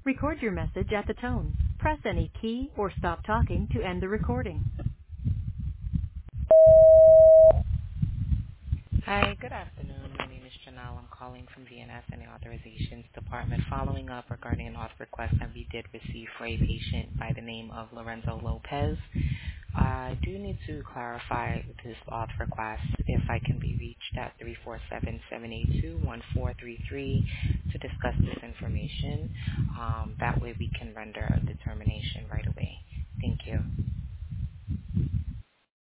Record your message at the tone. Press any key or stop talking to end the recording. Hi, good afternoon. My name is Janelle. I'm calling from VNS and the Authorizations Department following up regarding an auth request that we did receive for a patient by the name of Lorenzo Lopez. I do need to clarify this auth request if I can be reached at 347-782-1433 to discuss this information. That way we can render a determination